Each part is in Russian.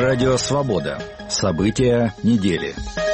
Радио «Свобода». События недели.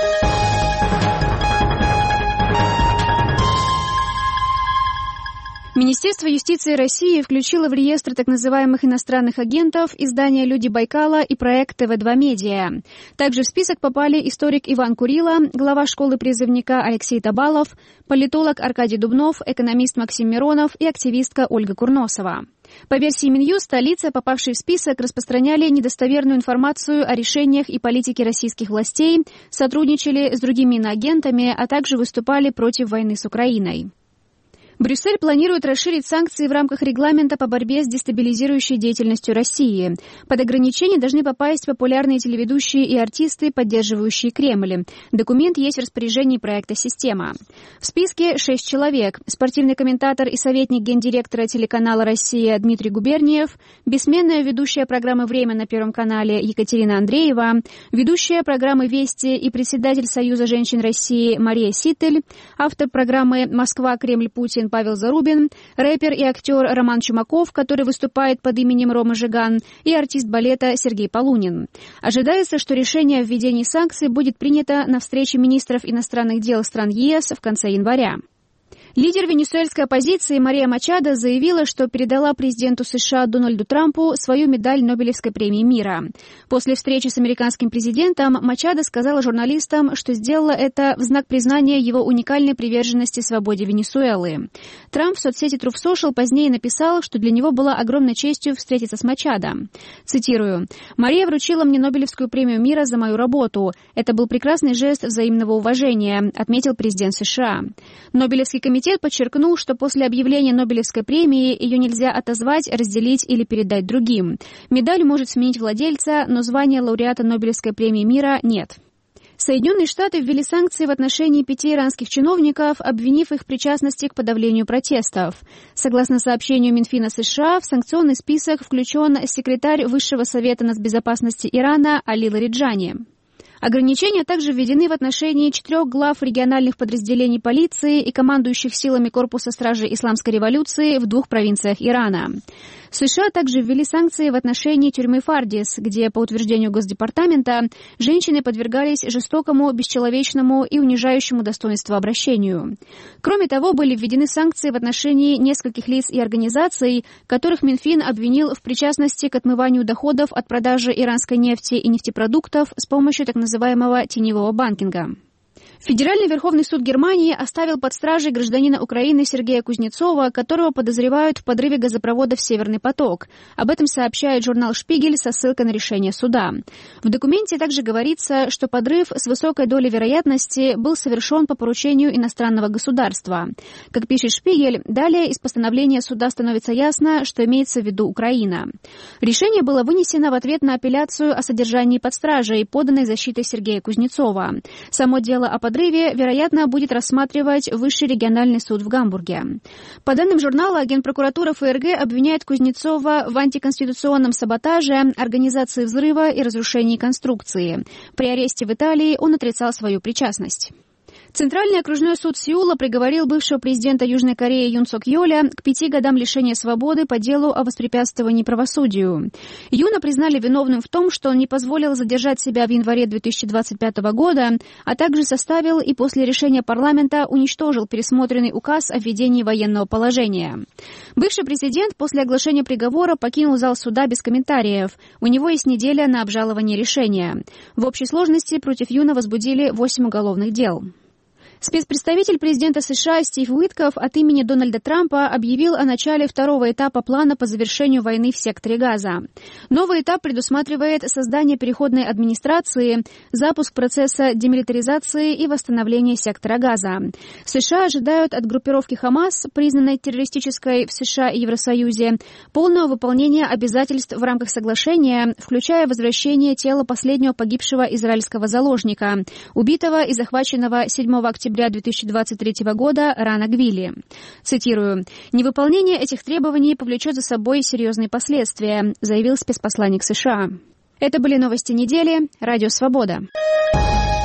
Министерство юстиции России включило в реестр так называемых иностранных агентов издания «Люди Байкала» и проект ТВ2 Медиа. Также в список попали историк Иван Курила, глава школы призывника Алексей Табалов, политолог Аркадий Дубнов, экономист Максим Миронов и активистка Ольга Курносова. По версии Минюста, лица, попавшие в список, распространяли недостоверную информацию о решениях и политике российских властей, сотрудничали с другими иноагентами, а также выступали против войны с Украиной. Брюссель планирует расширить санкции в рамках регламента по борьбе с дестабилизирующей деятельностью России. Под ограничения должны попасть популярные телеведущие и артисты, поддерживающие Кремль. Документ есть в распоряжении проекта «Система». В списке 6 человек. Спортивный комментатор и советник гендиректора телеканала «Россия» Дмитрий Губерниев, бессменная ведущая программы «Время» на Первом канале Екатерина Андреева, ведущая программы «Вести» и председатель Союза женщин России Мария Ситель, автор программы «Москва, Кремль, Путин» Павел Зарубин, рэпер и актер Роман Чумаков, который выступает под именем Рома Жиган, и артист балета Сергей Полунин. Ожидается, что решение о введении санкций будет принято на встрече министров иностранных дел стран ЕС в конце января. Лидер венесуэльской оппозиции Мария Мачадо заявила, что передала президенту США Дональду Трампу свою медаль Нобелевской премии мира. После встречи с американским президентом Мачадо сказала журналистам, что сделала это в знак признания его уникальной приверженности свободе Венесуэлы. Трамп в соцсети Truth Social позднее написал, что для него была огромной честью встретиться с Мачадо. Цитирую: «Мария вручила мне Нобелевскую премию мира за мою работу. Это был прекрасный жест взаимного уважения», отметил президент США. Нобелевский комитет подчеркнул, что после объявления Нобелевской премии ее нельзя отозвать, разделить или передать другим. Медаль может сменить владельца, но звания лауреата Нобелевской премии мира нет. Соединенные Штаты ввели санкции в отношении 5 иранских чиновников, обвинив их в причастности к подавлению протестов. Согласно сообщению Минфина США, в санкционный список включен секретарь Высшего совета нацбезопасности Ирана Али Лариджани. Ограничения также введены в отношении 4 глав региональных подразделений полиции и командующих силами Корпуса стражи Исламской революции в 2 провинциях Ирана. США также ввели санкции в отношении тюрьмы Фардис, где, по утверждению Госдепартамента, женщины подвергались жестокому, бесчеловечному и унижающему достоинство обращению. Кроме того, были введены санкции в отношении нескольких лиц и организаций, которых Минфин обвинил в причастности к отмыванию доходов от продажи иранской нефти и нефтепродуктов с помощью так называемого теневого банкинга. Федеральный Верховный суд Германии оставил под стражей гражданина Украины Сергея Кузнецова, которого подозревают в подрыве газопровода «Северный поток». Об этом сообщает журнал «Шпигель» со ссылкой на решение суда. В документе также говорится, что подрыв с высокой долей вероятности был совершен по поручению иностранного государства. Как пишет «Шпигель», далее из постановления суда становится ясно, что имеется в виду Украина. Решение было вынесено в ответ на апелляцию о содержании под стражей, поданной защитой Сергея Кузнецова. Само дело о подрыве, вероятно, будет рассматривать Высший региональный суд в Гамбурге. По данным журнала, Генпрокуратура ФРГ обвиняет Кузнецова в антиконституционном саботаже, организации взрыва и разрушении конструкции. При аресте в Италии он отрицал свою причастность. Центральный окружной суд Сеула приговорил бывшего президента Южной Кореи Юн Сок Йоля к 5 годам лишения свободы по делу о воспрепятствовании правосудию. Юна признали виновным в том, что он не позволил задержать себя в январе 2025 года, а также составил и после решения парламента уничтожил пересмотренный указ о введении военного положения. Бывший президент после оглашения приговора покинул зал суда без комментариев. У него есть неделя на обжалование решения. В общей сложности против Юна возбудили 8 уголовных дел. Спецпредставитель президента США Стив Уитков от имени Дональда Трампа объявил о начале 2-го этапа плана по завершению войны в секторе Газа. Новый этап предусматривает создание переходной администрации, запуск процесса демилитаризации и восстановления сектора Газа. США ожидают от группировки Хамас, признанной террористической в США и Евросоюзе, полного выполнения обязательств в рамках соглашения, включая возвращение тела последнего погибшего израильского заложника, убитого и захваченного 7 октября 2023 года Рана Гвилли. Цитирую: «Невыполнение этих требований повлечет за собой серьезные последствия», заявил спецпосланник США. Это были новости недели. Радио «Свобода».